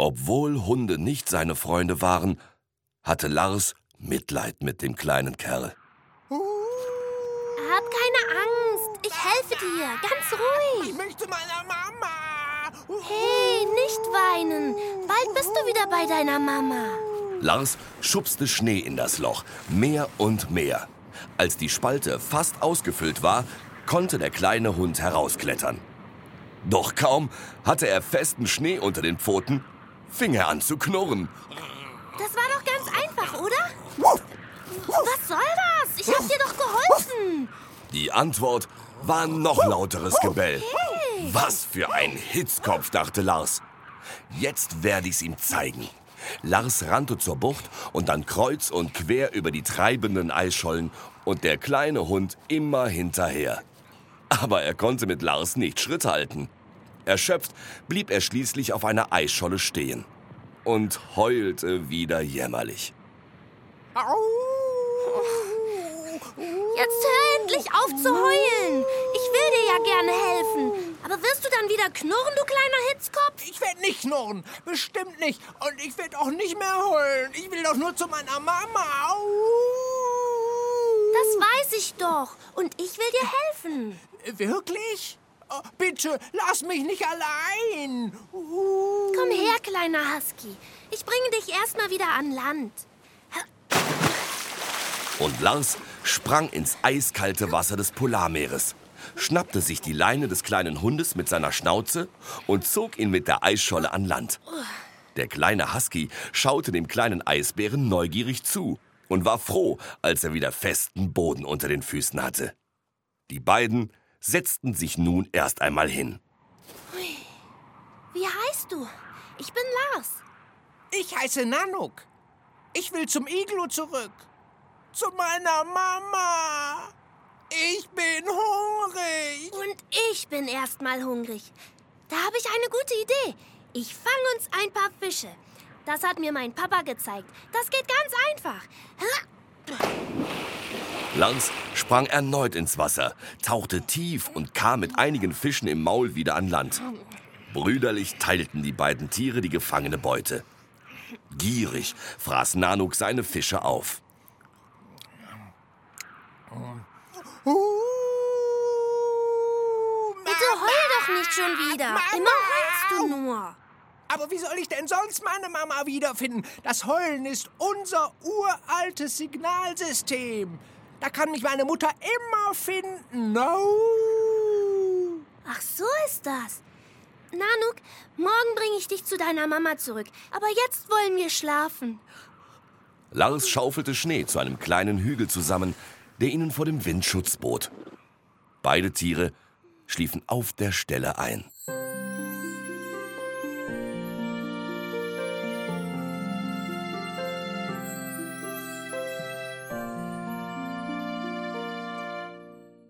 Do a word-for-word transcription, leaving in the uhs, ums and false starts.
Obwohl Hunde nicht seine Freunde waren, hatte Lars Mitleid mit dem kleinen Kerl. Hab keine Angst, ich helfe dir, ganz ruhig. Ich möchte meiner Mama. Hey, nicht weinen, bald bist du wieder bei deiner Mama. Lars schubste Schnee in das Loch, mehr und mehr. Als die Spalte fast ausgefüllt war, konnte der kleine Hund herausklettern. Doch kaum hatte er festen Schnee unter den Pfoten, fing er an zu knurren. Das war doch ganz einfach, oder? Was soll das? Ich hab dir doch geholfen. Die Antwort war noch lauteres Gebell. Was für ein Hitzkopf, dachte Lars. Jetzt werde ich's ihm zeigen. Lars rannte zur Bucht und dann kreuz und quer über die treibenden Eisschollen und der kleine Hund immer hinterher. Aber er konnte mit Lars nicht Schritt halten. Erschöpft blieb er schließlich auf einer Eisscholle stehen und heulte wieder jämmerlich. Jetzt hör endlich auf zu heulen. Ich will dir ja gerne helfen. Aber wirst du dann wieder knurren, du kleiner Hitzkopf? Ich werde nicht knurren, bestimmt nicht. Und ich werde auch nicht mehr heulen. Ich will doch nur zu meiner Mama. Au. Das weiß ich doch. Und ich will dir helfen. Wirklich? Oh, bitte, lass mich nicht allein. Uh. Komm her, kleiner Husky. Ich bringe dich erstmal wieder an Land. Und Lars sprang ins eiskalte Wasser des Polarmeeres, schnappte sich die Leine des kleinen Hundes mit seiner Schnauze und zog ihn mit der Eisscholle an Land. Der kleine Husky schaute dem kleinen Eisbären neugierig zu und war froh, als er wieder festen Boden unter den Füßen hatte. Die beiden setzten sich nun erst einmal hin. Wie heißt du? Ich bin Lars. Ich heiße Nanook. Ich will zum Iglu zurück. Zu meiner Mama. Ich bin hungrig. Und ich bin erstmal hungrig. Da habe ich eine gute Idee. Ich fange uns ein paar Fische. Das hat mir mein Papa gezeigt. Das geht ganz einfach. Lars sprang erneut ins Wasser, tauchte tief und kam mit einigen Fischen im Maul wieder an Land. Brüderlich teilten die beiden Tiere die gefangene Beute. Gierig fraß Nanook seine Fische auf. Bitte heul doch nicht schon wieder. Mama! Immer heulst du nur. Aber wie soll ich denn sonst meine Mama wiederfinden? Das Heulen ist unser uraltes Signalsystem. Da kann mich meine Mutter immer finden. No. Ach, so ist das. Nanook, morgen bringe ich dich zu deiner Mama zurück. Aber jetzt wollen wir schlafen. Lars schaufelte Schnee zu einem kleinen Hügel zusammen, der ihnen vor dem Wind Schutz bot. Beide Tiere schliefen auf der Stelle ein.